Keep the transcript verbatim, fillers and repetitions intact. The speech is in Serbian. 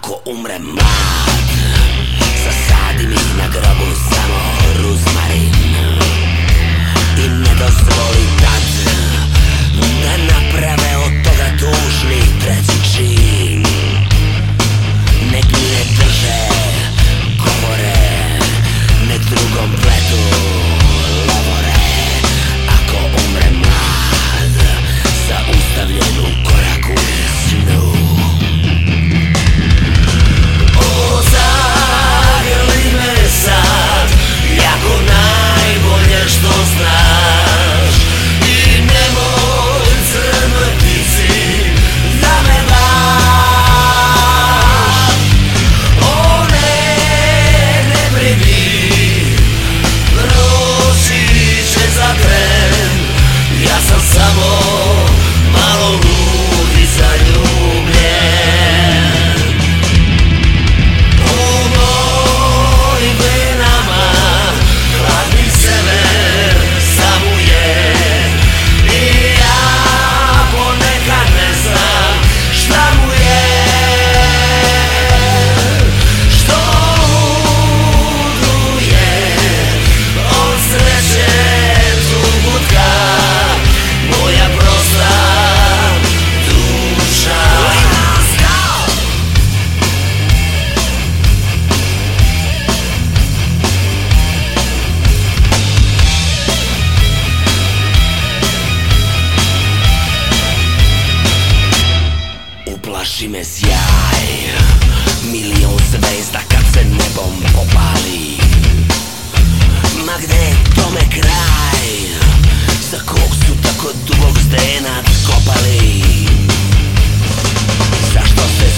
Ako umrem mlad, zasadi mi na grobu samo ruzmarin i ne dozvoli tad da naprave od toga tužni treći čin. Nek mi ne drže govore, nek drugom pletu lovore. Ako umrem mlad, zaustavljen u koraku snu. Zagrli me sad, jako najbolje što znaš. I nemoj crnoj ptici da me daš. O ne, ne brini, proći će za tren. Ja sam samo malo lud i zaljubljen. Uplaši me sjaj milion zvezda kad se nebom popali. Ma gde je tome kraj? Za kog su tako dubog zdenat kopali? Zašto se